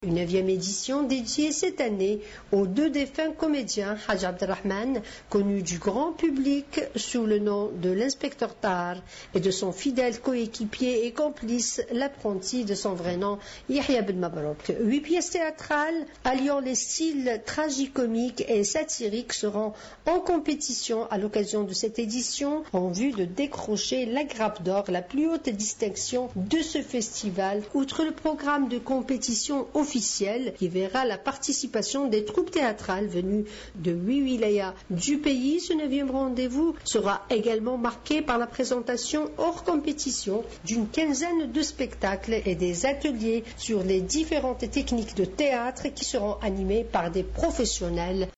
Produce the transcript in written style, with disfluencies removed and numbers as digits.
Une 9e édition dédiée cette année aux 2 défunts comédiens, Haj Abdelrahman, connu du grand public sous le nom de l'inspecteur Tar, et de son fidèle coéquipier et complice, l'apprenti de son vrai nom, Yahya Ben Mabrouk. 8 pièces théâtrales alliant les styles tragicomiques et satiriques seront en compétition à l'occasion de cette édition en vue de décrocher la grappe d'or, la plus haute distinction de ce festival, outre le programme de compétition officiel qui verra la participation des troupes théâtrales venues de 8 wilayas du pays. Ce 9e rendez-vous sera également marqué par la présentation hors compétition d'une quinzaine de spectacles et des ateliers sur les différentes techniques de théâtre qui seront animés par des professionnels